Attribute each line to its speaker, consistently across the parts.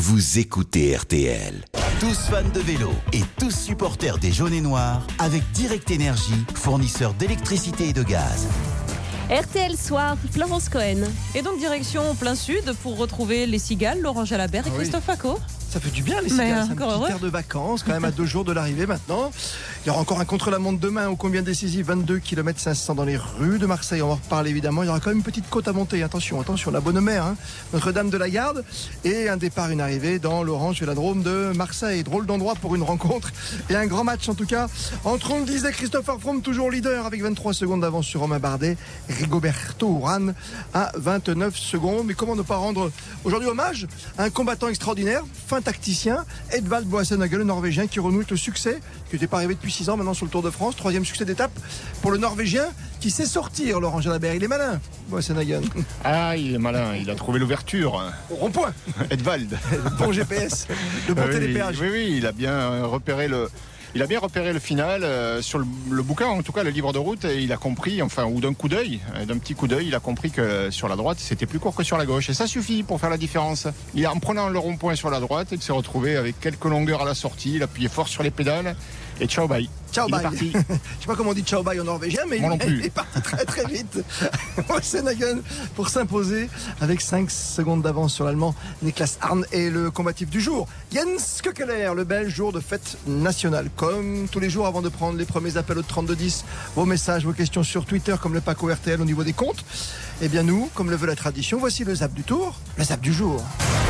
Speaker 1: vous écoutez RTL. Tous fans de vélo et tous supporters des jaunes et noirs avec Direct Énergie, fournisseur d'électricité et de gaz.
Speaker 2: RTL Soir, Florence Cohen.
Speaker 3: Et donc direction plein sud pour retrouver les Cigales, Laurent Jalabert et Christophe Paco.
Speaker 4: Ça fait du bien les Cigales, c'est un petit
Speaker 3: heureux.
Speaker 4: air de vacances quand même à 2 jours de l'arrivée maintenant. Il y aura encore un contre-la-montre demain ô combien décisif, 22 km 500 dans les rues de Marseille, on va en reparler évidemment. Il y aura quand même une petite côte à monter, attention, la bonne mère, hein. Notre-Dame de la Garde et un départ, une arrivée dans l'Orange Vélodrome de Marseille. Drôle d'endroit pour une rencontre et un grand match en tout cas. Entre on le disait, Christopher Froome toujours leader avec 23 secondes d'avance sur Romain Bardet, Rigoberto Urán à 29 secondes. Mais comment ne pas rendre aujourd'hui hommage à un combattant extraordinaire, tacticien, Edvald Boasson-Hagen, le Norvégien qui renoue avec le succès, qui n'était pas arrivé depuis 6 ans maintenant sur le Tour de France. 3e succès d'étape pour le Norvégien qui sait sortir, Laurent Jalabert. Il est malin, Boasson-Hagen.
Speaker 5: Ah, il est malin, il a trouvé l'ouverture.
Speaker 4: Au rond-point.
Speaker 5: Edvald.
Speaker 4: Bon GPS, le bon télépéage.
Speaker 5: Oui, il a bien repéré le final sur le bouquin, en tout cas le livre de route, et il a compris, enfin, ou d'un petit coup d'œil, il a compris que sur la droite c'était plus court que sur la gauche, et ça suffit pour faire la différence. En prenant le rond-point sur la droite, il s'est retrouvé avec quelques longueurs à la sortie, il appuyait fort sur les pédales, et ciao bye.
Speaker 4: Ciao
Speaker 5: il
Speaker 4: bye.
Speaker 5: est parti.
Speaker 4: Je sais pas comment on dit ciao bye en norvégien, mais il est parti très très vite. Boasson-Hagen pour s'imposer avec 5 secondes d'avance sur l'Allemand Niklas Arndt et le combatif du jour, Jens Kökeler, le Belge, jour de fête nationale. Comme tous les jours avant de prendre les premiers appels au 3210, vos messages, vos questions sur Twitter comme le Paco RTL au niveau des comptes. Eh bien nous, comme le veut la tradition, voici le zap du tour, le zap du jour.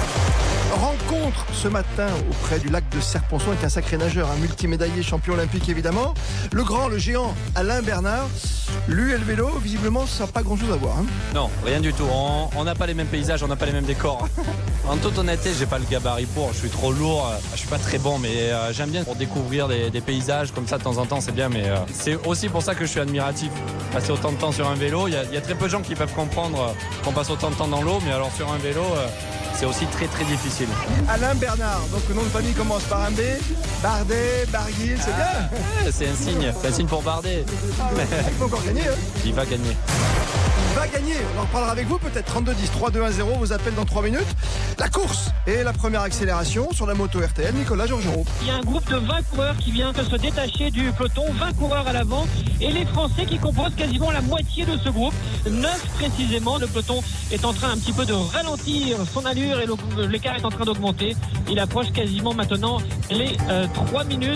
Speaker 4: Rencontre ce matin auprès du lac de Serponçon avec un sacré nageur, un multimédaillé champion olympique évidemment, le géant Alain Bernard. Lui et le vélo, visiblement, ça n'a pas grand chose à voir. Hein.
Speaker 6: Non, rien du tout. On n'a pas les mêmes paysages, on n'a pas les mêmes décors. En toute honnêteté, j'ai pas le gabarit pour. Je suis trop lourd, je suis pas très bon, mais j'aime bien pour découvrir des paysages comme ça de temps en temps, c'est bien. Mais c'est aussi pour ça que je suis admiratif. Passer autant de temps sur un vélo, il y a très peu de gens qui peuvent comprendre qu'on passe autant de temps dans l'eau, mais alors sur un vélo, c'est aussi très très difficile.
Speaker 4: Alain Bernard, donc le nom de famille commence par un B, Bardet, Barguil, c'est bien.
Speaker 6: C'est un signe pour Bardet.
Speaker 4: Il faut encore gagner. Hein.
Speaker 6: Il va gagner.
Speaker 4: Il va gagner, on en reparlera avec vous peut-être. 32-10, 3-2-1-0, vos appels dans 3 minutes. La course et la première accélération sur la moto RTL, Nicolas Georgerot.
Speaker 7: Il y a un groupe de 20 coureurs qui vient de se détacher du peloton, 20 coureurs à l'avant et les Français qui composent quasiment la moitié de ce groupe, 9 précisément. Le peloton est en train un petit peu de ralentir son allure et l'écart est en train d'augmenter. Il approche quasiment maintenant les 3 minutes.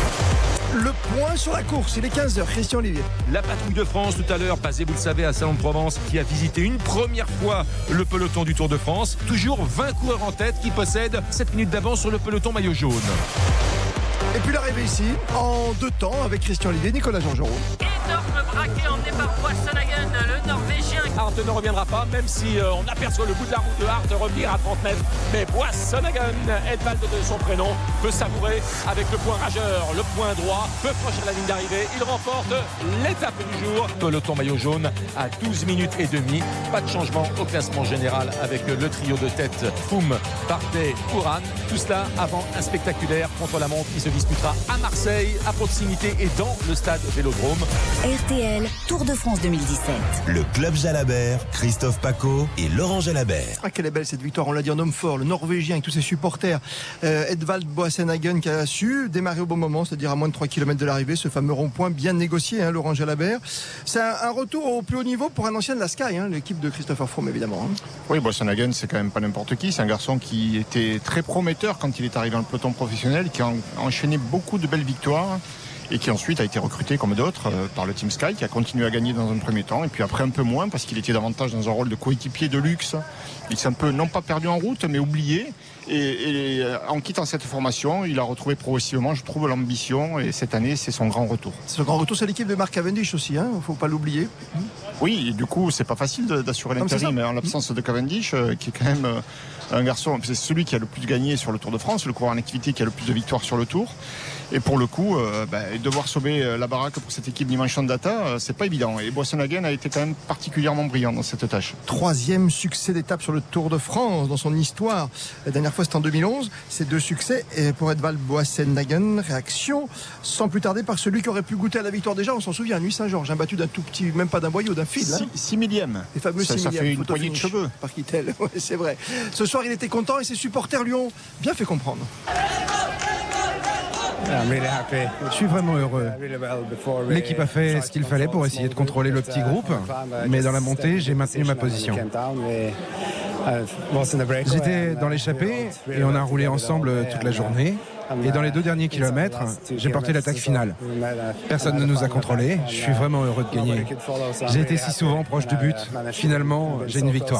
Speaker 4: Le point sur la course, il est 15h, Christian Olivier.
Speaker 8: La patrouille de France tout à l'heure, basée, vous le savez, à Salon-de-Provence, qui a visité une première fois le peloton du Tour de France. Toujours 20 coureurs en tête qui possèdent 7 minutes d'avance sur le peloton maillot jaune.
Speaker 4: Et puis l'arrivée ici, en 2 temps, avec Christian Olivier, Nicolas Georgerot.
Speaker 7: Énorme braquet emmené par Boasson-Hagen, le Norvégien.
Speaker 8: Hart ne reviendra pas, même si on aperçoit le bout de la route de Hart revenir à 30 mètres. Mais Boasson-Hagen, Edvald de son prénom, peut savourer avec le point rageur, le point droit, peut franchir la ligne d'arrivée. Il remporte l'étape du jour. Peloton maillot jaune à 12 minutes et demie. Pas de changement au classement général avec le trio de tête Froome, Bardet, Urán. Tout cela avant un spectaculaire contre-la-montre qui se disputera à Marseille, à proximité et dans le stade Vélodrome.
Speaker 9: RTL, Tour de France 2017.
Speaker 1: Le Club Jalabert, Christophe Paco et Laurent Jalabert.
Speaker 4: Ah, quelle est belle cette victoire, on l'a dit, un homme fort, le Norvégien avec tous ses supporters. Edvald Boasson-Hagen qui a su démarrer au bon moment, c'est-à-dire à moins de 3 km de l'arrivée, ce fameux rond-point bien négocié, hein, Laurent Jalabert. C'est un retour au plus haut niveau pour un ancien de la Sky, hein, l'équipe de Christopher Froome évidemment. Hein.
Speaker 5: Oui, Boasson-Hagen, c'est quand même pas n'importe qui. C'est un garçon qui était très prometteur quand il est arrivé dans le peloton professionnel, qui a enchaîné beaucoup de belles victoires et qui ensuite a été recruté comme d'autres par le Team Sky, qui a continué à gagner dans un premier temps et puis après un peu moins parce qu'il était davantage dans un rôle de coéquipier de luxe. Il s'est un peu, non pas perdu en route, mais oublié. Et en quittant cette formation, il a retrouvé progressivement, je trouve, l'ambition. Et cette année, c'est son grand retour.
Speaker 4: Ce grand retour, c'est l'équipe de Mark Cavendish aussi, hein, faut pas l'oublier.
Speaker 5: Oui, et du coup, c'est pas facile d'assurer l'intérim, mais en l'absence de Cavendish, qui est quand même un garçon, c'est celui qui a le plus gagné sur le Tour de France, le coureur en activité qui a le plus de victoires sur le Tour. Et pour le coup, et devoir sauver la baraque pour cette équipe Dimension Data, c'est pas évident. Et Boisson-Hagen a été quand même particulièrement brillant dans cette tâche.
Speaker 4: 3e succès d'étape sur le Tour de France dans son histoire. La dernière fois c'était en 2011. Ces 2 succès et pour Edvald Boasson-Hagen. Réaction sans plus tarder par celui qui aurait pu goûter à la victoire déjà. On s'en souvient, Nuit Saint-Georges, battu d'un tout petit, même pas d'un boyau, d'un fil.
Speaker 5: 6 millièmes.
Speaker 4: Les fameux 6 millièmes.
Speaker 5: Ça fait une poignée de cheveux.
Speaker 4: Par Kittel, ouais, c'est vrai. Ce soir il était content et ses supporters lui ont bien fait comprendre.
Speaker 10: Je suis vraiment heureux. L'équipe a fait ce qu'il fallait pour essayer de contrôler le petit groupe, mais dans la montée, j'ai maintenu ma position. J'étais dans l'échappée et on a roulé ensemble toute la journée. Et dans les 2 derniers kilomètres, j'ai porté l'attaque finale. Personne ne nous a contrôlés. Je suis vraiment heureux de gagner. J'ai été si souvent proche du but. Finalement, j'ai une victoire.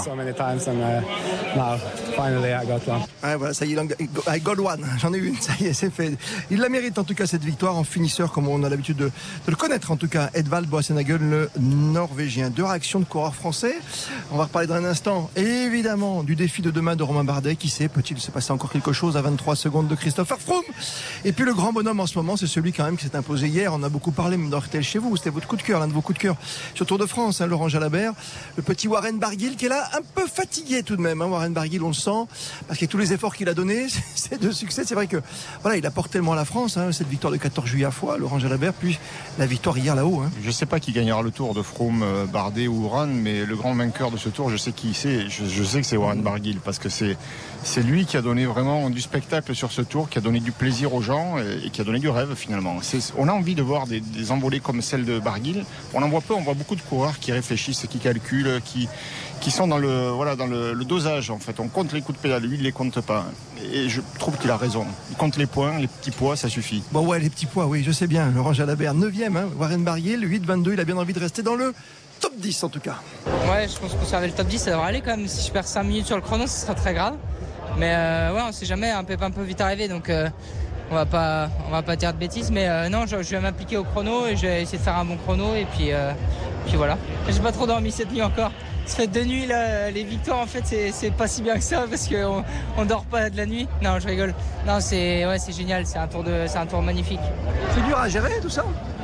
Speaker 4: Ouais, voilà, ça y est, I got one. J'en ai une, ça y est, c'est fait. Il la mérite en tout cas cette victoire en finisseur, comme on a l'habitude de le connaître en tout cas. Edvald Boasson-Hagen, le Norvégien. 2 réactions de coureurs français. On va reparler dans un instant, évidemment, du défi de demain de Romain Bardet. Qui sait, peut-il se passer encore quelque chose à 23 secondes de Christopher Froome. Et puis le grand bonhomme en ce moment, c'est celui quand même qui s'est imposé hier. On a beaucoup parlé même dans RTL chez vous. C'était votre coup de cœur, l'un de vos coups de cœur sur Tour de France, hein, Laurent Jalabert. Le petit Warren Barguil qui est là, un peu fatigué tout de même. Hein, Warren Barguil, on le sent, parce qu'avec tous les efforts qu'il a donnés, ces 2 succès, c'est vrai que voilà, il apporte tellement à la France. Hein, cette victoire de 14 juillet à Foix, Laurent Jalabert, puis la victoire hier là-haut. Hein.
Speaker 5: Je ne sais pas qui gagnera le Tour de Froome, Bardet ou Uran, mais le grand vainqueur de ce Tour, je sais qui c'est. Je sais que c'est Warren Barguil, parce que c'est lui qui a donné vraiment du spectacle sur ce Tour, qui a donné du plaisir aux gens et qui a donné du rêve finalement. On a envie de voir des envolées comme celle de Barguil. On en voit peu, on voit beaucoup de coureurs qui réfléchissent, qui calculent, qui sont dans le dosage en fait. On compte les coups de pédale, lui il les compte pas. Et je trouve qu'il a raison. Il compte les points, les petits poids, ça suffit.
Speaker 4: Bon ouais, les petits poids, oui, je sais bien. Laurent Jalabert, 9e, hein, Warren Barguil, 8-22, il a bien envie de rester dans le top 10 en tout cas.
Speaker 11: Ouais, je pense que conserver le top 10, ça devrait aller quand même. Si je perds 5 minutes sur le chrono, ce sera très grave. Mais ouais, on sait jamais, un pépin peut vite arriver, donc on va pas dire de bêtises, mais non, je vais m'appliquer au chrono et je vais essayer de faire un bon chrono et puis voilà. J'ai pas trop dormi cette nuit encore. Ça fait 2 nuits là, les victoires en fait c'est pas si bien que ça parce qu'on dort pas de la nuit. Non, je rigole. Non, c'est génial, c'est un tour magnifique.
Speaker 4: C'est dur à gérer tout ça?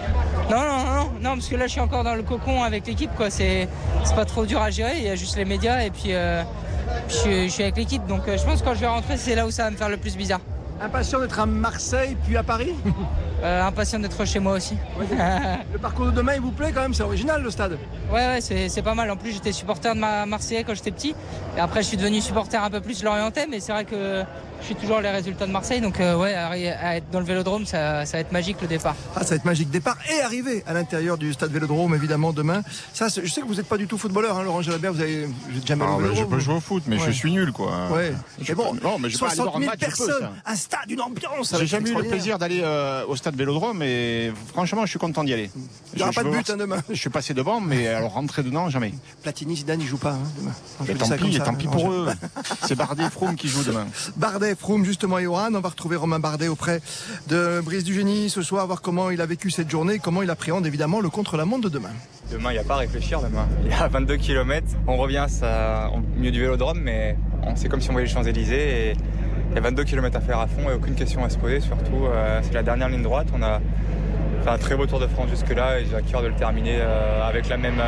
Speaker 11: Non, parce que là je suis encore dans le cocon avec l'équipe quoi. C'est pas trop dur à gérer, il y a juste les médias et puis je suis avec l'équipe, donc je pense que quand je vais rentrer c'est là où ça va me faire le plus bizarre.
Speaker 4: Impatient d'être à Marseille puis à Paris?
Speaker 11: Impatient d'être chez moi aussi.
Speaker 4: Ouais, le parcours de demain il vous plaît quand même, c'est original le stade.
Speaker 11: Ouais, c'est pas mal. En plus j'étais supporter de Marseillais quand j'étais petit. Et après je suis devenu supporter un peu plus lorientais, mais c'est vrai que je suis toujours les résultats de Marseille. Donc ouais, à être dans le Vélodrome, ça va être magique le départ.
Speaker 4: Ah, ça va être magique. Départ et arrivée à l'intérieur du stade Vélodrome évidemment demain. Ça, je sais que vous n'êtes pas du tout footballeur, hein, Laurent Jalabert, vous avez jamais le Vélodrome.
Speaker 5: Je peux jouer au foot, mais je suis nul quoi.
Speaker 4: Ouais.
Speaker 5: Mais bon, non, mais
Speaker 4: 60 000 personnes, un stade, une ambiance.
Speaker 5: J'ai jamais eu le plaisir d'aller au stade Vélodrome et franchement je suis content d'y aller.
Speaker 4: Il n'y aura pas de but demain.
Speaker 5: Je suis passé devant, mais alors rentrer dedans jamais.
Speaker 4: Platini, Zidane, ils jouent pas demain.
Speaker 5: Mais tant pis pour eux. C'est Bardet, Froome qui jouent demain.
Speaker 4: Bardet, Froome justement et Oran. On va retrouver Romain Bardet auprès de Brice Dugénie ce soir, voir comment il a vécu cette journée, comment il appréhende évidemment le contre-la-montre de demain.
Speaker 12: Demain, il n'y a pas à réfléchir demain. Il y a 22 km. On revient au milieu du Vélodrome, mais c'est comme si on voyait les Champs-Élysées. Et il y a 22 km à faire à fond et aucune question à se poser. Surtout, c'est la dernière ligne droite. On a fait un très beau Tour de France jusque-là et j'ai à cœur de le terminer avec la même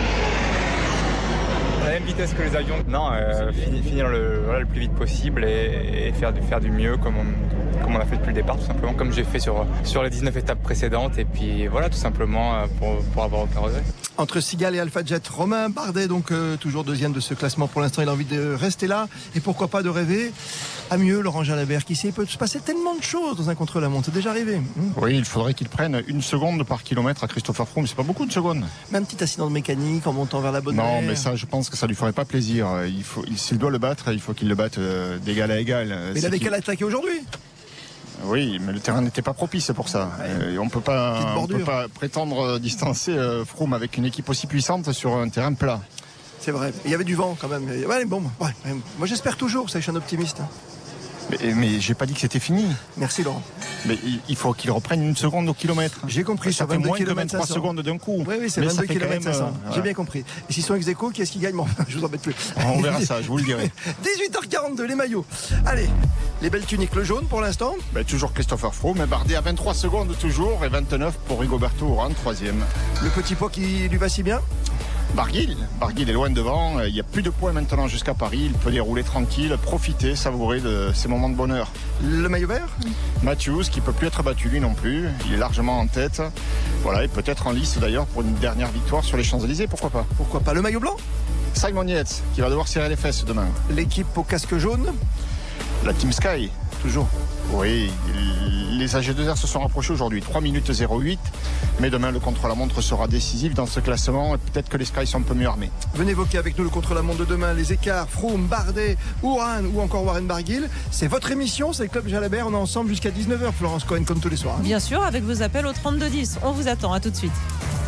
Speaker 12: vitesse que les avions. Non, finir le plus vite possible et faire du mieux comme on a fait depuis le départ, tout simplement, comme j'ai fait sur les 19 étapes précédentes. Et puis voilà, tout simplement pour avoir aucun regret.
Speaker 4: Entre Sigal et Alpha Jet, Romain Bardet, donc toujours deuxième de ce classement pour l'instant. Il a envie de rester là et pourquoi pas de rêver à mieux. Laurent Jalabert, qui sait, il peut se passer tellement de choses dans un contre-la-montre. C'est déjà arrivé.
Speaker 5: Oui, il faudrait qu'il prenne 1 seconde par kilomètre à Christopher Froome. C'est pas beaucoup de secondes.
Speaker 4: Même petit accident de mécanique en montant vers la bonne
Speaker 5: Non, mais ça, je pense que ça lui ferait pas plaisir. S'il doit le battre, il faut qu'il le batte d'égal à égal.
Speaker 4: Mais il avait qu'à l'attaquer aujourd'hui.
Speaker 5: Oui, mais le terrain n'était pas propice pour ça. Et on peut pas prétendre distancer Froome avec une équipe aussi puissante sur un terrain plat.
Speaker 4: C'est vrai. Il y avait du vent quand même. Ouais, bon, ouais. Moi j'espère toujours, ça, je suis un optimiste.
Speaker 5: Mais j'ai pas dit que c'était fini.
Speaker 4: Merci Laurent.
Speaker 5: Mais il faut qu'il reprenne 1 seconde au kilomètre.
Speaker 4: J'ai compris,
Speaker 5: ça fait moins que 23 secondes d'un coup.
Speaker 4: Oui, c'est 22 km 500. J'ai bien compris. Et s'ils sont ex-aequo, qui est-ce qui gagne? Bon, je vous embête plus.
Speaker 5: On verra ça, je vous le dirai.
Speaker 4: 18h42, les maillots. Allez, les belles tuniques, le jaune pour l'instant.
Speaker 5: Toujours Christopher Froome, Bardet à 23 secondes toujours, et 29 pour Rigoberto Urán, 3e.
Speaker 4: Le petit pot qui lui va si bien.
Speaker 5: Barguil est loin devant, il n'y a plus de points maintenant jusqu'à Paris, il peut dérouler tranquille, profiter, savourer de ces moments de bonheur.
Speaker 4: Le maillot vert?
Speaker 5: Matthews qui ne peut plus être battu lui non plus, il est largement en tête, voilà, et peut-être en lice d'ailleurs pour une dernière victoire sur les Champs-Élysées, pourquoi pas?
Speaker 4: Pourquoi pas? Le maillot blanc?
Speaker 5: Simon Yates qui va devoir serrer les fesses demain.
Speaker 4: L'équipe au casque jaune?
Speaker 5: La Team Sky.
Speaker 4: Toujours.
Speaker 5: Oui, les AG2R se sont rapprochés aujourd'hui, 3 minutes 08, mais demain le contre-la-montre sera décisif dans ce classement et peut-être que les Sky sont un peu mieux armés.
Speaker 4: Venez évoquer avec nous le contre-la-montre de demain, les écarts, Froome, Bardet, Urán ou encore Warren Barguil. C'est votre émission, c'est le Club Jalabert, on est ensemble jusqu'à 19h, Florence Cohen, comme tous les soirs.
Speaker 3: Bien sûr, avec vos appels au 3210, on vous attend, à tout de suite.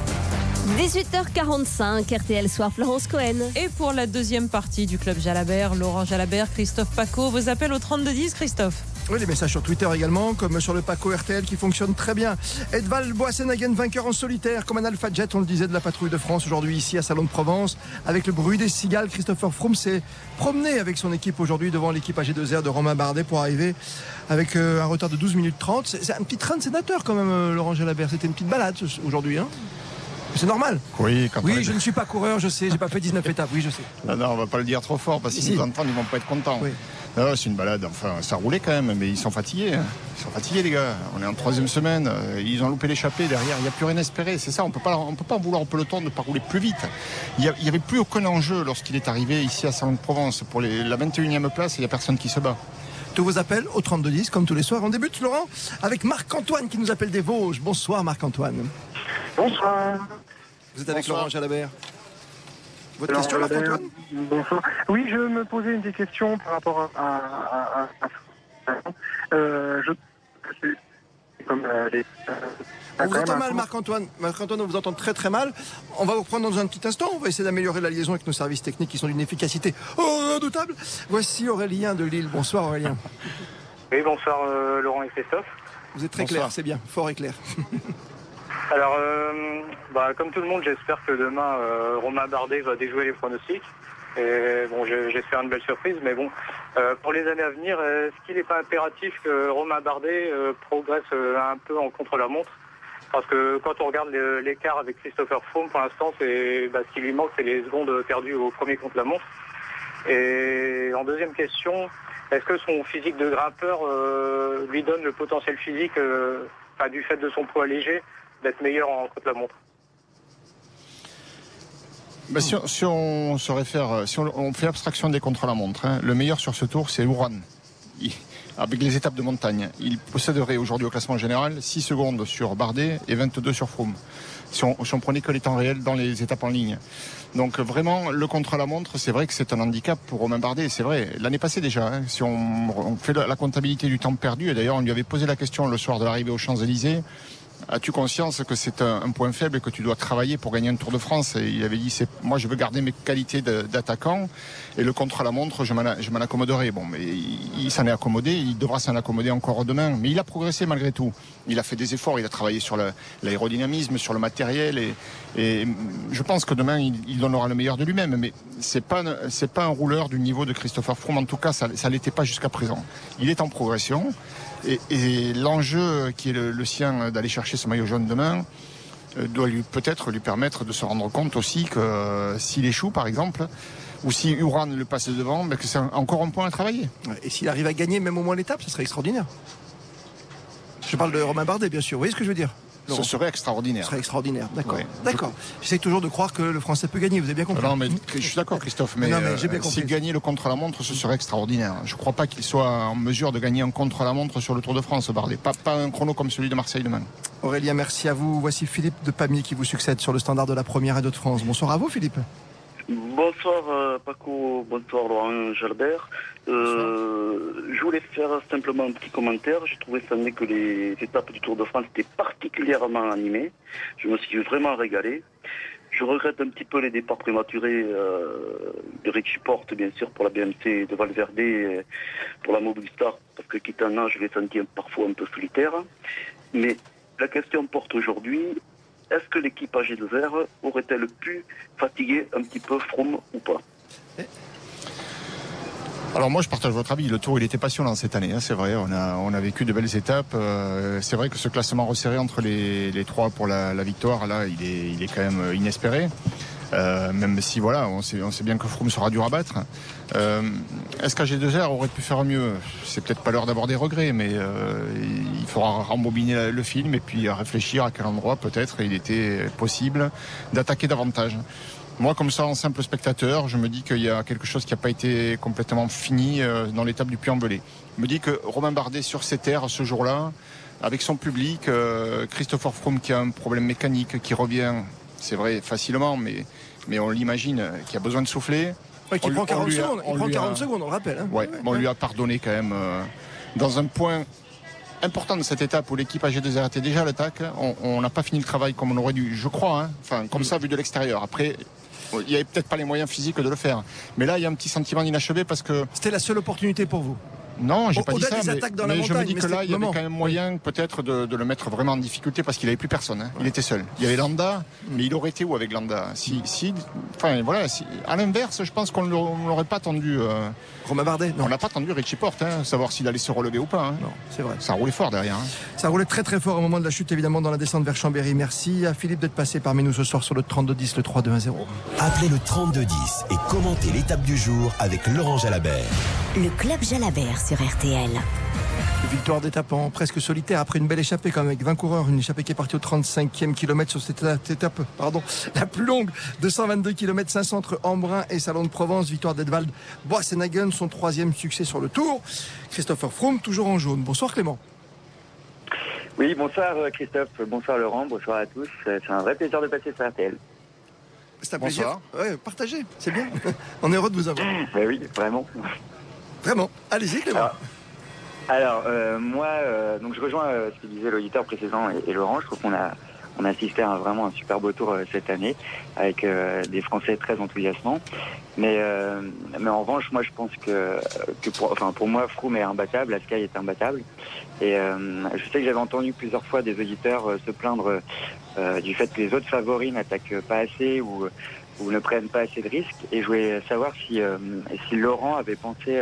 Speaker 2: 18h45, RTL Soir, Florence Cohen.
Speaker 3: Et pour la deuxième partie du Club Jalabert, Laurent Jalabert, Christophe Paco, vos appels au 3210, Christophe.
Speaker 4: Oui, les messages sur Twitter également, comme sur le Paco RTL qui fonctionne très bien. Edval Boassenhagen, vainqueur en solitaire, comme un Alpha Jet, on le disait, de la patrouille de France aujourd'hui ici à Salon de Provence. Avec le bruit des cigales, Christopher Froome s'est promené avec son équipe aujourd'hui devant l'équipe AG2R de Romain Bardet pour arriver avec un retard de 12 minutes 30. C'est un petit train de sénateur quand même, Laurent Jalabert. C'était une petite balade aujourd'hui, hein. C'est normal.
Speaker 5: Oui,
Speaker 4: je ne suis pas coureur, je sais, j'ai pas fait 19 étapes, oui, je sais.
Speaker 5: Non, on va pas le dire trop fort parce qu'ils nous entendent, ils vont pas être contents. Oui. Non, c'est une balade, enfin, ça roulait quand même, mais ils sont fatigués. Ils sont fatigués, les gars. On est en 3e semaine, ils ont loupé l'échappée derrière, il n'y a plus rien à espérer. C'est ça, on peut pas en vouloir au peloton de ne pas rouler plus vite. Il n'y avait plus aucun enjeu lorsqu'il est arrivé ici à Salon de Provence. Pour la 21e place, il n'y a personne qui se bat.
Speaker 4: Tous vos appels au 3210, comme tous les soirs. On débute, Laurent, avec Marc-Antoine qui nous appelle des Vosges. Bonsoir, Marc-Antoine.
Speaker 13: Bonsoir.
Speaker 4: Vous êtes avec Laurent Jalabert. Votre question, Marc-Antoine?
Speaker 13: Bonsoir. Oui, je me posais une des questions par rapport à comme
Speaker 4: on vous entend mal, Marc-Antoine. Marc-Antoine, on vous entend très très mal. On va vous reprendre dans un petit instant. On va essayer d'améliorer la liaison avec nos services techniques qui sont d'une efficacité redoutable. Voici Aurélien de Lille. Bonsoir, Aurélien.
Speaker 13: Oui, bonsoir, Laurent et Christophe.
Speaker 4: Vous êtes très clair, c'est bien. Fort et clair.
Speaker 13: Alors, comme tout le monde, j'espère que demain, Romain Bardet va déjouer les pronostics. Et bon, j'espère une belle surprise, mais bon, pour les années à venir, est-ce qu'il n'est pas impératif que Romain Bardet progresse un peu en contre-la-montre? Parce que quand on regarde l'écart avec Christopher Froome, pour l'instant, ce qui lui manque, c'est les secondes perdues au premier contre-la-montre. Et en deuxième question, est-ce que son physique de grimpeur lui donne le potentiel physique, du fait de son poids léger, d'être meilleur en contre-la-montre?
Speaker 5: Si on se réfère, si on fait abstraction des contre-la-montre, le meilleur sur ce tour, c'est Urán. Avec les étapes de montagne, il posséderait aujourd'hui au classement général 6 secondes sur Bardet et 22 sur Froome. Si on prenait que les temps réels dans les étapes en ligne. Donc vraiment, le contre-la-montre, c'est vrai que c'est un handicap pour Romain Bardet, c'est vrai. L'année passée déjà, si on fait la comptabilité du temps perdu, et d'ailleurs on lui avait posé la question le soir de l'arrivée aux Champs-Élysées, as-tu conscience que c'est un point faible et que tu dois travailler pour gagner un Tour de France? Et il avait dit, moi je veux garder mes qualités d'attaquant et le contre-la-montre, je m'en accommoderai. Bon, mais il s'en est accommodé, il devra s'en accommoder encore demain. Mais il a progressé malgré tout. Il a fait des efforts, il a travaillé sur l'aérodynamisme, sur le matériel et je pense que demain il donnera le meilleur de lui-même. Mais c'est pas un rouleur du niveau de Christopher Froome. En tout cas, ça l'était pas jusqu'à présent. Il est en progression. Et l'enjeu qui est le sien d'aller chercher ce maillot jaune demain doit peut-être lui permettre de se rendre compte aussi que s'il échoue par exemple, ou si Urán le passe devant, que c'est encore un point à travailler.
Speaker 4: Et s'il arrive à gagner même au moins l'étape, ce serait extraordinaire. Je parle de Romain Bardet bien sûr, vous voyez ce que je veux dire?
Speaker 5: Ce serait extraordinaire.
Speaker 4: Ce serait extraordinaire, d'accord.
Speaker 5: Oui.
Speaker 4: D'accord. J'essaie toujours de croire que le Français peut gagner, vous avez bien compris.
Speaker 5: Non, mais je suis d'accord, Christophe, mais s'il gagnait le contre-la-montre, ce serait extraordinaire. Je ne crois pas qu'il soit en mesure de gagner un contre-la-montre sur le Tour de France, Bardet. Pas un chrono comme celui de Marseille demain.
Speaker 4: Aurélien, merci à vous. Voici Philippe de Pamiers qui vous succède sur le standard de la première et de France. Bonsoir à vous, Philippe.
Speaker 14: Bonsoir Paco, bonsoir Laurent Jalabert. Je voulais faire simplement un petit commentaire. J'ai trouvé cette année que les étapes du Tour de France étaient particulièrement animées. Je me suis vraiment régalé. Je regrette un petit peu les départs prématurés de Richie Porte, bien sûr, pour la BMC, de Valverde, et pour la Movistar, parce que Quintana, je l'ai senti parfois un peu solitaire. Mais la question porte aujourd'hui, est-ce que l'équipe AG2R aurait-elle pu fatiguer un petit peu Froome ou pas?
Speaker 5: Alors moi je partage votre avis, le Tour il était passionnant cette année, hein, c'est vrai, on a vécu de belles étapes, c'est vrai que ce classement resserré entre les trois pour la victoire, là il est quand même inespéré, même si voilà, on sait bien que Froome sera dur à battre. Est-ce qu'AG2R aurait pu faire mieux? C'est peut-être pas l'heure d'avoir des regrets, mais il faudra rembobiner le film et puis réfléchir à quel endroit peut-être il était possible d'attaquer davantage. Moi, comme ça, en simple spectateur, je me dis qu'il y a quelque chose qui n'a pas été complètement fini dans l'étape du Puy-en-Velay. Je me dis que Romain Bardet, sur ces terres, ce jour-là, avec son public, Christopher Froome qui a un problème mécanique, qui revient, c'est vrai, facilement, mais on l'imagine, qui a besoin de souffler.
Speaker 4: Ouais, qui prend 40 secondes, il prend 40 secondes, on le rappelle. Hein.
Speaker 5: Ouais, on lui a pardonné quand même dans un point important de cette étape où l'équipe AG2R était déjà à l'attaque. On n'a pas fini le travail comme on aurait dû, je crois, hein. Enfin, comme ça, vu de l'extérieur. Après, il n'y avait peut-être pas les moyens physiques de le faire. Mais là, il y a un petit sentiment d'inachevé parce que...
Speaker 4: C'était la seule opportunité pour vous?
Speaker 5: Non, j'ai pas dit ça, mais je me dis que là, il y avait quand même moyen peut-être de le mettre vraiment en difficulté parce qu'il n'avait plus personne. Hein. Il était seul. Il y avait Landa, mais il aurait été où avec Landa? À l'inverse, je pense qu'on ne l'aurait pas attendu.
Speaker 4: Romain Bardet, non.
Speaker 5: On n'a pas attendu Richie Porte, savoir s'il allait se relever ou pas. Hein.
Speaker 4: Non, c'est vrai.
Speaker 5: Ça roulait fort derrière. Hein.
Speaker 4: Ça roulait très très fort au moment de la chute, évidemment, dans la descente vers Chambéry. Merci à Philippe d'être passé parmi nous ce soir sur le 32-10, le 3-2-1-0.
Speaker 1: Appelez le 32-10 et commentez l'étape du jour avec Laurent Jalabert.
Speaker 9: Le Club Jalabert sur RTL.
Speaker 4: Victoire d'étape en presque solitaire après une belle échappée quand même avec 20 coureurs, une échappée qui est partie au 35e kilomètre sur cette étape la plus longue, 222 km 500 entre Embrun et Salon de Provence. Victoire d'Edvald Boassenhagen, son 3e succès sur le Tour. Christopher Froome toujours en jaune. Bonsoir Clément.
Speaker 15: Oui, bonsoir Christophe, bonsoir Laurent, bonsoir à tous. C'est un vrai plaisir de passer sur RTL.
Speaker 4: C'est un plaisir. Ouais, partagez, c'est bien. On est heureux de vous avoir.
Speaker 15: Ben oui, vraiment.
Speaker 4: Vraiment. Allez-y Clément.
Speaker 15: Alors moi, donc je rejoins ce que disait l'auditeur précédent et Laurent. Je trouve qu'on a assisté à vraiment un super beau tour cette année avec des Français très enthousiasmants. Mais en revanche, moi je pense que pour moi, Froome est imbattable, Askai est imbattable. Et je sais que j'avais entendu plusieurs fois des auditeurs se plaindre du fait que les autres favoris n'attaquent pas assez ou ne prennent pas assez de risques. Et je voulais savoir si Laurent avait pensé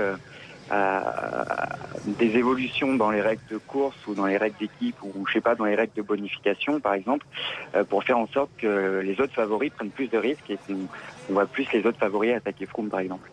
Speaker 15: à des évolutions dans les règles de course ou dans les règles d'équipe ou je sais pas, dans les règles de bonification par exemple, pour faire en sorte que les autres favoris prennent plus de risques et qu'on voit plus les autres favoris attaquer Froome par exemple.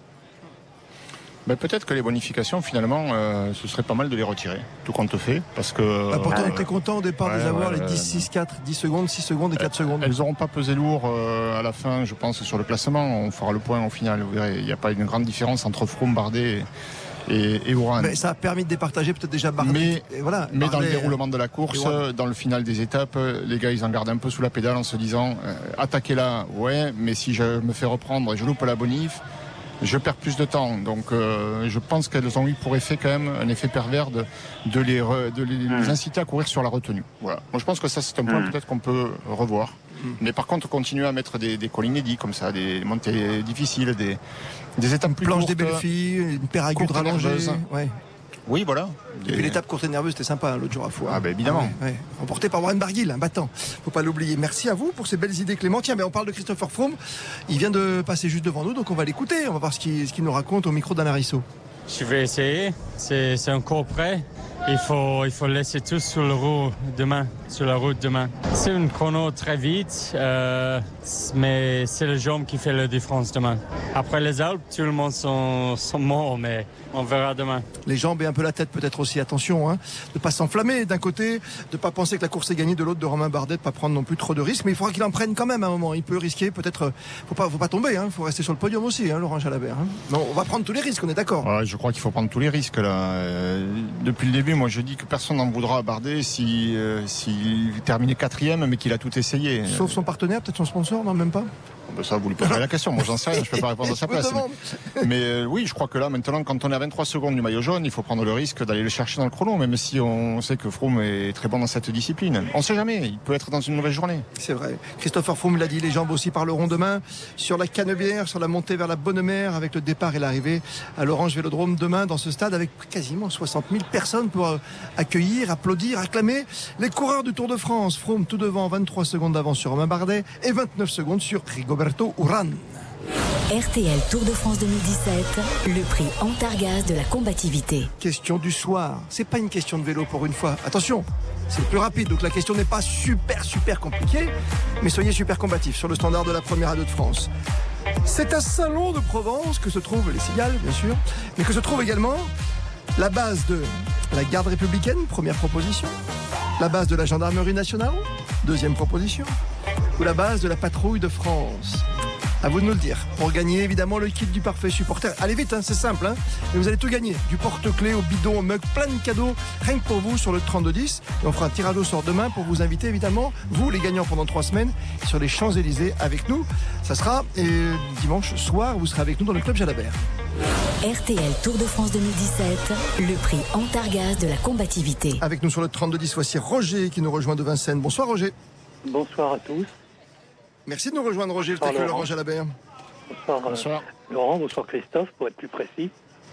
Speaker 5: Ben peut-être que les bonifications, finalement, ce serait pas mal de les retirer, tout compte fait, parce que...
Speaker 4: pourtant, on était content au départ de les avoir, les 10, 6, 4, 10 secondes, 6 secondes et 4 secondes.
Speaker 5: Elles n'auront pas pesé lourd à la fin, je pense, sur le classement. On fera le point au final, vous verrez. Il n'y a pas une grande différence entre Froome, Bardet et Oran.
Speaker 4: Mais ça a permis de départager peut-être déjà Bardet.
Speaker 5: Mais
Speaker 4: Bardet,
Speaker 5: dans le déroulement de la course, dans le final des étapes, les gars, ils en gardent un peu sous la pédale en se disant attaquer là, ouais, mais si je me fais reprendre et je loupe la bonif, je perds plus de temps. Donc je pense qu'elles ont eu pour effet quand même un effet pervers de les inciter à courir sur la retenue. Voilà. Moi je pense que ça c'est un point peut-être qu'on peut revoir. Mais par contre continuer à mettre des cols inédits comme ça, des montées difficiles, des étapes plus
Speaker 4: planche
Speaker 5: courtes.
Speaker 4: des belles filles, une Péragude rallongée. Ouais.
Speaker 5: Oui, voilà.
Speaker 4: Et puis l'étape courte et nerveuse, c'était sympa l'autre jour à Foix.
Speaker 5: Ah ben évidemment.
Speaker 4: Ouais. Remporté par Warren Barguil, un battant. Faut pas l'oublier. Merci à vous pour ces belles idées Clément. Tiens, on parle de Christopher Froome. Il vient de passer juste devant nous, donc on va l'écouter. On va voir ce qu'il nous raconte au micro d'Alain Risso.
Speaker 16: Je vais essayer. C'est encore prêt. Il faut laisser tout sur la route demain. C'est un chrono très vite, mais c'est le jambe qui fait la différence demain. Après les Alpes, tout le monde sont morts, mais on verra demain.
Speaker 4: Les jambes et un peu la tête peut-être aussi, attention, de ne pas s'enflammer d'un côté, de ne pas penser que la course est gagnée de l'autre de Romain Bardet, de ne pas prendre non plus trop de risques, mais il faudra qu'il en prenne quand même à un moment. Il peut risquer, peut-être, faut pas tomber, faut rester sur le podium aussi, Laurent Jalabert. Non, on va prendre tous les risques, on est d'accord.
Speaker 5: Ouais, je crois qu'il faut prendre tous les risques là. Depuis le début, moi je dis que personne n'en voudra à Bardet s'il terminait 4e, mais qu'il a tout essayé.
Speaker 4: Sauf son partenaire, peut-être son sponsor, non, même pas.
Speaker 5: Ça, vous lui poserez la question. Moi, j'en sais rien, je ne peux pas répondre à sa place. Mais oui, je crois que là, maintenant, quand on est à 23 secondes du maillot jaune, il faut prendre le risque d'aller le chercher dans le chrono, même si on sait que Froome est très bon dans cette discipline. On ne sait jamais, il peut être dans une mauvaise journée.
Speaker 4: C'est vrai. Christopher Froome l'a dit, les jambes aussi parleront demain sur la Canebière, sur la montée vers la Bonne-Mère, avec le départ et l'arrivée à l'Orange Vélodrome demain dans ce stade avec quasiment 60 000 personnes pour accueillir, applaudir, acclamer les coureurs du Tour de France. Froome tout devant, 23 secondes d'avance sur Romain Bardet et 29 secondes sur Rigoberto Urán.
Speaker 9: RTL Tour de France 2017, le prix Antargaz de la combativité.
Speaker 4: Question du soir. C'est pas une question de vélo pour une fois. Attention, c'est le plus rapide, donc la question n'est pas super compliquée, mais soyez super combatifs sur le standard de la première A2 de France. C'est à Salon de Provence que se trouvent les Cigales, bien sûr, mais que se trouve également la base de la garde républicaine, première proposition, la base de la gendarmerie nationale, deuxième proposition, ou la base de la patrouille de France. À vous de nous le dire. Pour gagner évidemment le kit du parfait supporter. Allez vite, c'est simple. Mais vous allez tout gagner. Du porte-clés au bidon, au mug, plein de cadeaux. Rien que pour vous sur le 3210. Et on fera un tirage au sort demain pour vous inviter évidemment, vous les gagnants pendant 3 semaines, sur les Champs-Élysées avec nous. Ça sera dimanche soir, vous serez avec nous dans le Club Jalabert.
Speaker 9: RTL Tour de France 2017, le prix Antargaz de la combativité.
Speaker 4: Avec nous sur le 3210, voici Roger qui nous rejoint de Vincennes. Bonsoir Roger.
Speaker 17: Bonsoir à tous.
Speaker 4: Merci de nous rejoindre Roger, le tricot Laurent Jalabert.
Speaker 17: Bonsoir Laurent, bonsoir Christophe, pour être plus précis.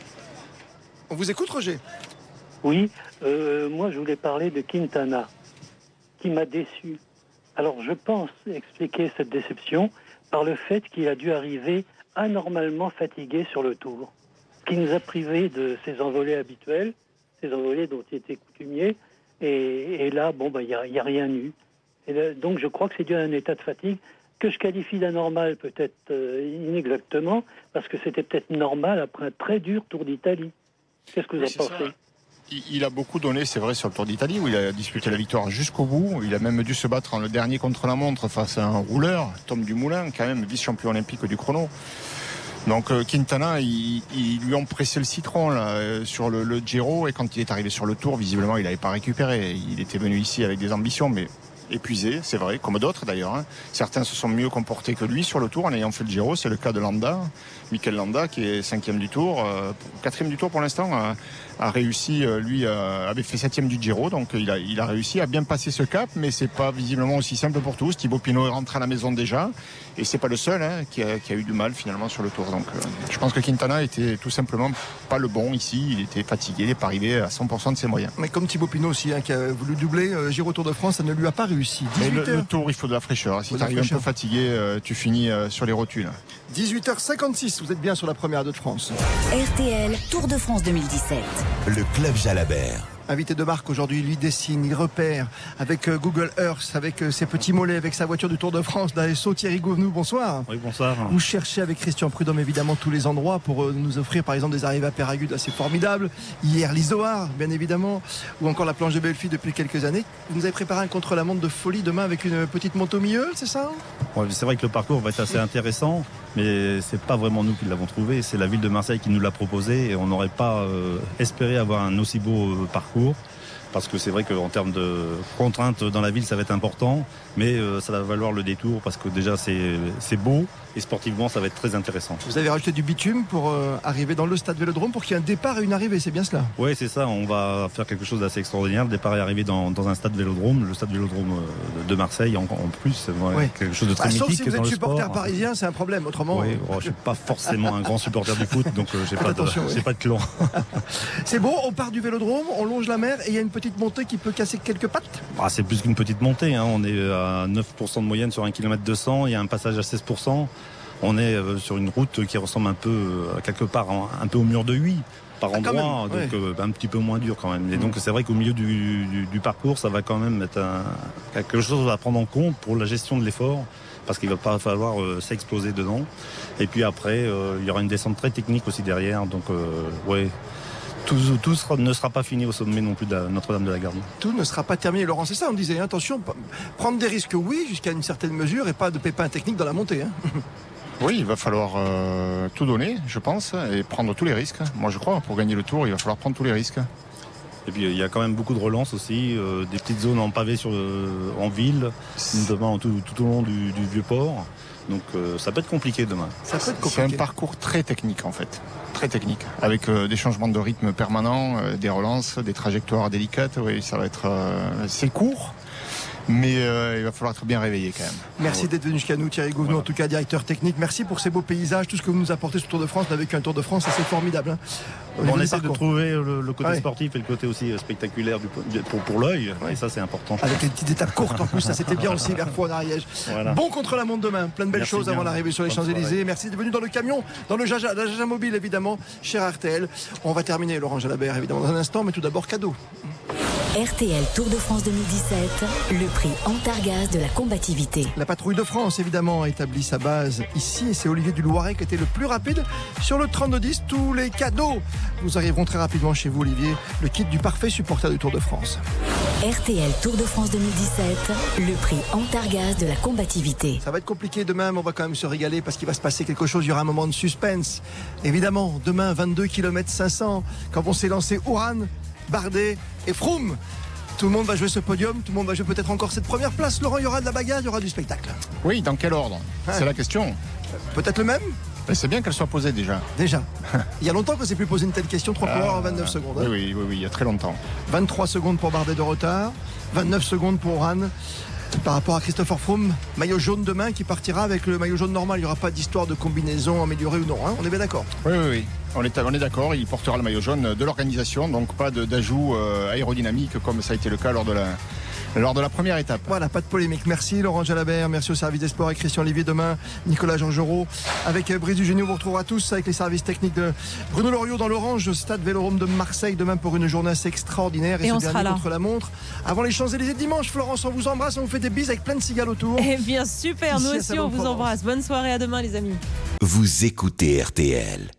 Speaker 4: On vous écoute Roger.
Speaker 17: Oui, moi je voulais parler de Quintana, qui m'a déçu. Alors je pense expliquer cette déception par le fait qu'il a dû arriver anormalement fatigué sur le Tour, qui nous a privés de ses envolées habituelles, ses envolées dont il était coutumier, et là, il n'y a rien eu. Et là, donc je crois que c'est dû à un état de fatigue que je qualifie d'anormal, peut-être inexactement, parce que c'était peut-être normal après un très dur Tour d'Italie. Qu'est-ce que vous en pensez ?
Speaker 5: Il a beaucoup donné, c'est vrai, sur le Tour d'Italie, où il a disputé la victoire jusqu'au bout. Il a même dû se battre en le dernier contre-la-montre face à un rouleur, Tom Dumoulin, quand même vice-champion olympique du chrono. Donc Quintana, ils lui ont pressé le citron là, sur le Giro, et quand il est arrivé sur le Tour, visiblement, il n'avait pas récupéré. Il était venu ici avec des ambitions, mais épuisé, c'est vrai, comme d'autres d'ailleurs. Certains se sont mieux comportés que lui sur le Tour en ayant fait le Giro. C'est le cas de Landa, Mikel Landa, qui est 5e du Tour, 4e du Tour pour l'instant, a réussi, lui avait fait 7e du Giro, donc il a réussi à bien passer ce cap, mais c'est pas visiblement aussi simple pour tous. Thibaut Pinot est rentré à la maison déjà, et c'est pas le seul qui a eu du mal finalement sur le Tour. Donc je pense que Quintana était tout simplement pas le bon ici, il était fatigué, il n'est pas arrivé à 100% de ses moyens.
Speaker 4: Mais comme Thibaut Pinot aussi, qui a voulu doubler Giro Tour de France, ça ne lui a pas réussi.
Speaker 5: Mais le Tour, il faut de la fraîcheur. Si tu arrives un peu fatigué, tu finis sur les rotules.
Speaker 4: 18h56, vous êtes bien sur la première de France.
Speaker 9: RTL Tour de France 2017.
Speaker 1: Le Club Jalabert.
Speaker 4: Invité de marque aujourd'hui, il dessine, il repère avec Google Earth, avec ses petits mollets, avec sa voiture du Tour de France, d'ASO. Thierry Gouvenou, bonsoir.
Speaker 18: Oui, bonsoir.
Speaker 4: Vous cherchez avec Christian Prudhomme évidemment tous les endroits pour nous offrir par exemple des arrivées à Péragude assez formidables. Hier l'Izoard, bien évidemment, ou encore la planche de Bellefille depuis quelques années. Vous nous avez préparé un contre-la-montre de folie demain avec une petite montée au milieu, c'est ça ?
Speaker 18: Ouais, c'est vrai que le parcours va être assez intéressant, mais c'est pas vraiment nous qui l'avons trouvé, c'est la ville de Marseille qui nous l'a proposé, et on n'aurait pas espéré avoir un aussi beau parcours. Parce que c'est vrai qu'en termes de contraintes dans la ville, ça va être important, mais ça va valoir le détour parce que déjà c'est beau et sportivement ça va être très intéressant.
Speaker 4: Vous avez rajouté du bitume pour arriver dans le stade Vélodrome pour qu'il y ait un départ et une arrivée, c'est bien cela ?
Speaker 18: Oui, c'est ça, on va faire quelque chose d'assez extraordinaire. Le départ et arrivée dans un stade Vélodrome, le stade Vélodrome de Marseille en plus, ouais. Quelque chose de très mythique.
Speaker 4: Sauf si vous êtes
Speaker 18: dans
Speaker 4: supporter
Speaker 18: le sport.
Speaker 4: Parisien, c'est un problème, autrement.
Speaker 18: Oui, je ne suis pas forcément un grand supporter du foot, donc j'ai pas de clan.
Speaker 4: C'est bon, on part du Vélodrome, on longe la mer et il y a une petite montée qui peut casser quelques pattes.
Speaker 18: C'est plus qu'une petite montée, on est à 9% de moyenne sur 1 km 200, il y a un passage à 16%. On est sur une route qui ressemble un peu, quelque part, un peu au mur de Huy par endroit, donc un petit peu moins dur quand même. Et donc c'est vrai qu'au milieu du parcours, ça va quand même être quelque chose à prendre en compte pour la gestion de l'effort, parce qu'il va pas falloir s'exploser dedans. Et puis après, il y aura une descente très technique aussi derrière, donc tout ne sera pas fini au sommet non plus de Notre-Dame de la Garde.
Speaker 4: Tout ne sera pas terminé, Laurent, c'est ça, on disait, attention, prendre des risques, oui, jusqu'à une certaine mesure, et pas de pépins techniques dans la montée.
Speaker 5: Oui, il va falloir tout donner, je pense, et prendre tous les risques. Moi, je crois, pour gagner le Tour, il va falloir prendre tous les risques.
Speaker 18: Et puis il y a quand même beaucoup de relances aussi, des petites zones en pavé en ville, notamment tout au long du Vieux-Port. Donc ça peut être compliqué demain.
Speaker 5: C'est un parcours très technique en fait, très technique, avec des changements de rythme permanents, des relances, des trajectoires délicates. Oui, ça va être c'est court. Mais il va falloir être bien réveillé quand même.
Speaker 4: Merci d'être venu jusqu'à nous, Thierry Gouvenou, en tout cas directeur technique. Merci pour ces beaux paysages, tout ce que vous nous apportez sur le Tour de France. On a vécu un Tour de France assez formidable.
Speaker 18: On essaie de trouver le côté sportif et le côté aussi spectaculaire pour l'œil. Et ça, c'est important.
Speaker 4: Avec les petites étapes courtes en plus, ça c'était bien aussi vers Faux-en-Ariège. Voilà. Bon contre-la-montre demain, plein de belles choses avant l'arrivée sur les Champs-Élysées. Merci d'être venu dans le camion, dans le Jaja Mobile évidemment, cher RTL. On va terminer Laurent Jalabert évidemment dans un instant, mais tout d'abord cadeau.
Speaker 9: RTL Tour de France 2017, le prix Antargaz de la combativité.
Speaker 4: La patrouille de France, évidemment, a établi sa base ici et c'est Olivier du Loiret qui était le plus rapide sur le 32-10. Tous les cadeaux vous arriveront très rapidement chez vous, Olivier. Le kit du parfait supporter du Tour de France.
Speaker 9: RTL Tour de France 2017, le prix Antargaz de la combativité.
Speaker 4: Ça va être compliqué demain, mais on va quand même se régaler parce qu'il va se passer quelque chose. Il y aura un moment de suspense. Évidemment, demain, 22 km 500, quand on s'est lancé Uran, Bardet et Froome. Tout le monde va jouer ce podium, tout le monde va jouer peut-être encore cette première place. Laurent, il y aura de la bagarre, il y aura du spectacle.
Speaker 5: Oui, dans quel ordre ? C'est la question.
Speaker 4: Peut-être le même ?
Speaker 5: C'est bien qu'elle soit posée déjà.
Speaker 4: Déjà. Il y a longtemps qu'on ne s'est plus posé une telle question, 3 coureurs en 29 secondes. Hein.
Speaker 5: Oui, il y a très longtemps.
Speaker 4: 23 secondes pour Bardet de retard, 29 secondes pour Uran. Par rapport à Christopher Froome, maillot jaune demain qui partira avec le maillot jaune normal. Il n'y aura pas d'histoire de combinaison améliorée ou non. Hein, on est bien d'accord ?
Speaker 5: Oui. On est d'accord. Il portera le maillot jaune de l'organisation. Donc pas d'ajout aérodynamique comme ça a été le cas lors de la première étape.
Speaker 4: Voilà, pas de polémique. Merci Laurent Jalabert, merci au service des sports et Christian Olivier demain, Nicolas Georgerot. Avec Brice Dugénie, on vous retrouvera tous avec les services techniques de Bruno Loriot dans l'Orange, stade Vélodrome de Marseille demain pour une journée assez extraordinaire.
Speaker 3: Et
Speaker 4: on
Speaker 3: ce
Speaker 4: sera
Speaker 3: dernier
Speaker 4: contre la montre. Avant les Champs-Élysées dimanche, Florence, on vous embrasse, on vous fait des bises avec plein de cigales autour.
Speaker 3: Eh bien super, nous aussi on vous embrasse. Bonne soirée, à demain les amis.
Speaker 1: Vous écoutez RTL.